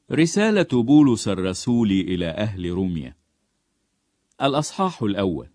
رسالة بولس الرسول إلى أهل روميا. الأصحاح الأول.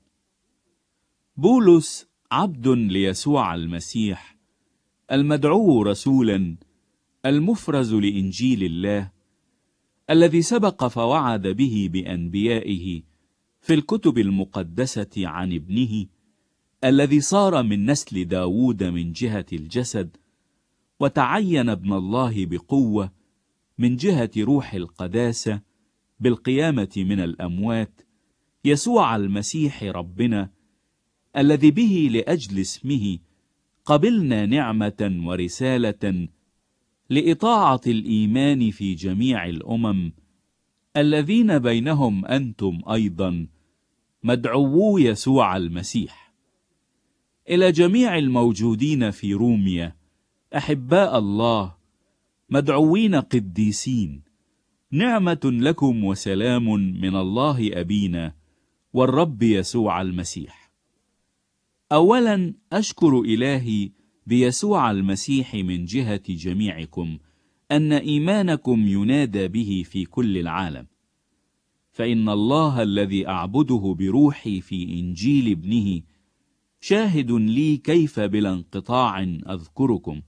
بولس عبد ليسوع المسيح، المدعو رسولا، المفرز لإنجيل الله، الذي سبق فوعد به بأنبيائه في الكتب المقدسة عن ابنه، الذي صار من نسل داود من جهة الجسد، وتعين ابن الله بقوة من جهة روح القداسة بالقيامة من الأموات، يسوع المسيح ربنا، الذي به لأجل اسمه قبلنا نعمة ورسالة لإطاعة الإيمان في جميع الأمم، الذين بينهم أنتم أيضا مدعوو يسوع المسيح. إلى جميع الموجودين في روميا أحباء الله مدعوين قديسين، نعمة لكم وسلام من الله أبينا والرب يسوع المسيح. أولا أشكر إلهي بيسوع المسيح من جهة جميعكم أن إيمانكم ينادى به في كل العالم، فإن الله الذي أعبده بروحي في إنجيل ابنه شاهد لي كيف بلا انقطاع أذكركم،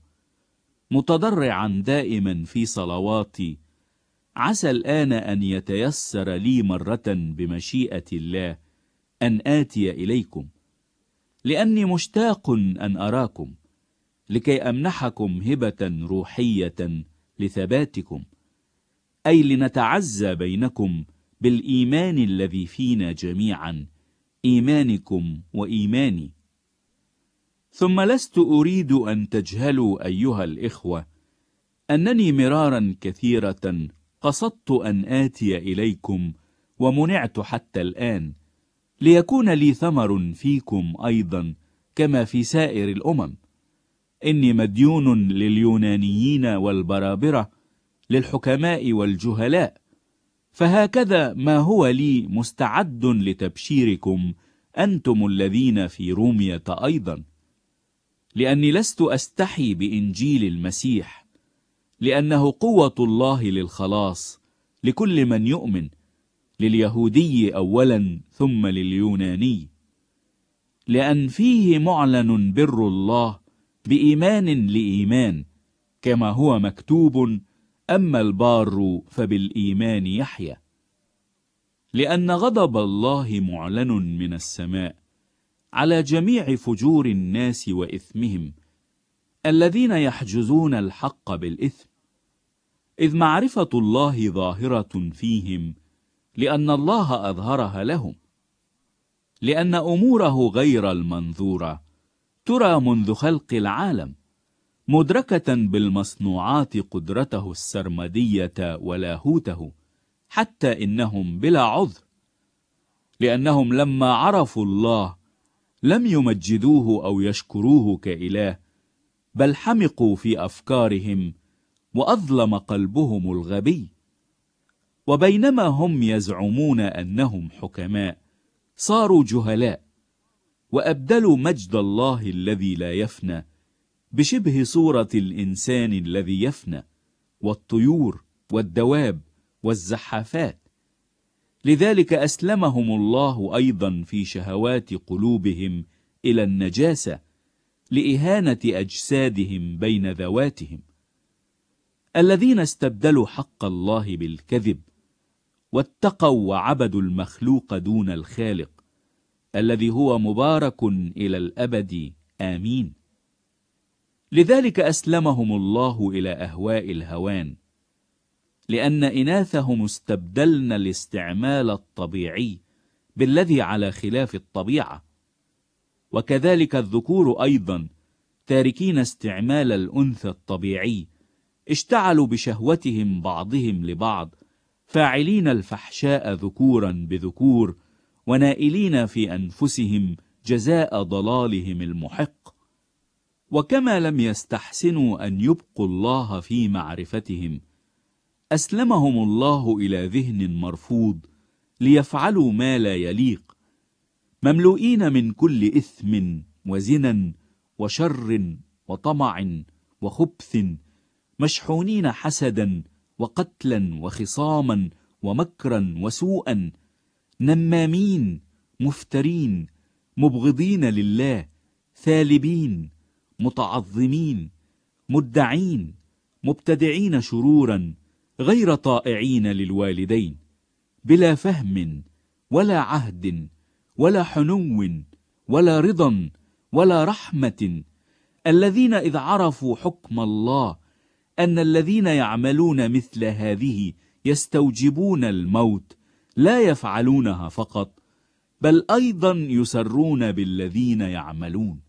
متضرعا دائما في صلواتي، عسى الآن أن يتيسر لي مرة بمشيئة الله أن آتي إليكم، لأني مشتاق أن أراكم لكي أمنحكم هبة روحية لثباتكم، أي لنتعزى بينكم بالإيمان الذي فينا جميعا، إيمانكم وإيماني. ثم لست أريد أن تجهلوا أيها الإخوة أنني مرارا كثيرة قصدت أن آتي إليكم ومنعت حتى الآن، ليكون لي ثمر فيكم أيضا كما في سائر الأمم. إني مديون لليونانيين والبرابرة، للحكماء والجهلاء، فهكذا ما هو لي مستعد لتبشيركم أنتم الذين في رومية أيضا، لأني لست أستحي بإنجيل المسيح، لأنه قوة الله للخلاص لكل من يؤمن، لليهودي أولا ثم لليوناني، لأن فيه معلن بر الله بإيمان لإيمان، كما هو مكتوب: أما البار فبالإيمان يحيى. لأن غضب الله معلن من السماء على جميع فجور الناس وإثمهم، الذين يحجزون الحق بالإثم، إذ معرفة الله ظاهرة فيهم، لأن الله أظهرها لهم، لأن أموره غير المنظورة ترى منذ خلق العالم، مدركة بالمصنوعات قدرته السرمدية ولاهوته، حتى إنهم بلا عذر، لأنهم لما عرفوا الله لم يمجدوه أو يشكروه كإله، بل حمقوا في أفكارهم وأظلم قلبهم الغبي. وبينما هم يزعمون أنهم حكماء صاروا جهلاء، وأبدلوا مجد الله الذي لا يفنى بشبه صورة الإنسان الذي يفنى، والطيور والدواب والزحافات. لذلك أسلمهم الله أيضا في شهوات قلوبهم إلى النجاسة، لإهانة أجسادهم بين ذواتهم، الذين استبدلوا حق الله بالكذب، واتقوا وعبدوا المخلوق دون الخالق، الذي هو مبارك إلى الأبد، آمين. لذلك أسلمهم الله إلى أهواء الهوان، لأن إناثهم استبدلن الاستعمال الطبيعي بالذي على خلاف الطبيعة، وكذلك الذكور أيضا تاركين استعمال الأنثى الطبيعي اشتعلوا بشهوتهم بعضهم لبعض، فاعلين الفحشاء ذكورا بذكور، ونائلين في أنفسهم جزاء ضلالهم المحق. وكما لم يستحسنوا أن يبقوا الله في معرفتهم، أسلمهم الله إلى ذهن مرفوض ليفعلوا ما لا يليق، مملوئين من كل إثم وزنا وشر وطمع وخبث، مشحونين حسدا وقتلا وخصاما ومكرا وسوءا، نمامين، مفترين، مبغضين لله، ثالبين، متعظمين، مدعين، مبتدعين شرورا، غير طائعين للوالدين، بلا فهم ولا عهد ولا حنو ولا رضا ولا رحمة، الذين إذ عرفوا حكم الله أن الذين يعملون مثل هذه يستوجبون الموت، لا يفعلونها فقط، بل أيضا يسرون بالذين يعملون.